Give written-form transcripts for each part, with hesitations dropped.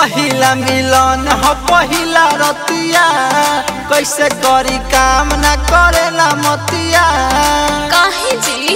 पहिला मिलन हो पहिला रतिया, कैसे करी काम ना करेला मतिया। काहे जी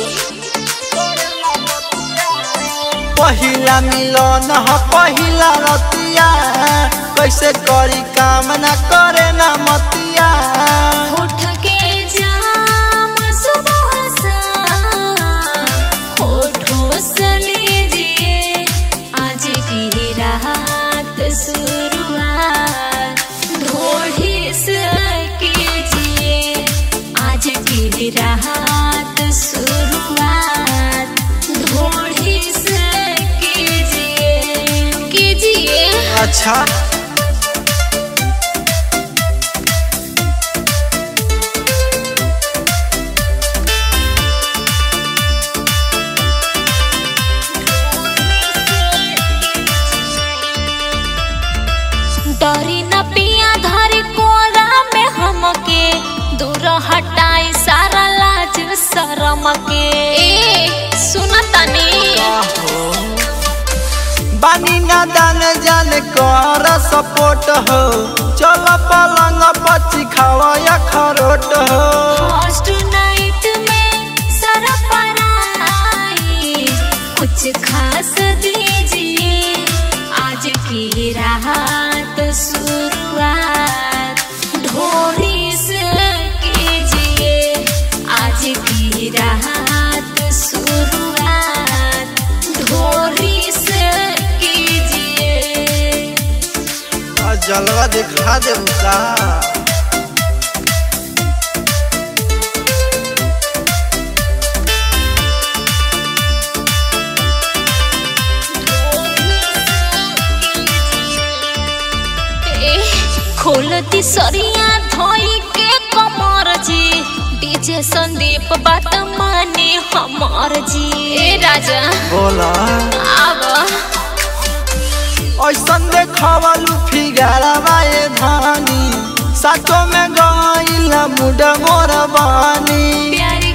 पहिला मिलन हो पहिला रतिया, कैसे करी काम ना करेला मतिया। होठ के जाम सुबह सा होठों से लीजिए आज की रात शुरुआत ढोढ़ी से कीजिए आज की रात शुरुआत ढोढ़ी से कीजिए। अच्छा डरी न पिया धरी कोरा में हमके दूर हटाई सारा लाज शरम के। सुना तनी बानी ना दान जान कर सपोर्ट हो, चल पलंग पची खावा या खरोट हो। फर्स्ट नाइट में सारा पराई कुछ खास दीजिए आज की रात शुरुआत ढोरी से कीजिए आज की रात शुरुआत ढोरी से कीजिए। जलवा दिखा दे का खोलती सरिया धोई के कमर जी डीजे संदीप बात माने हमार जी। ए राजा बोला आव ऐसन देखवलू फिगारा बाए धानी, साचो में गइल मुड मोर बानी। प्यारी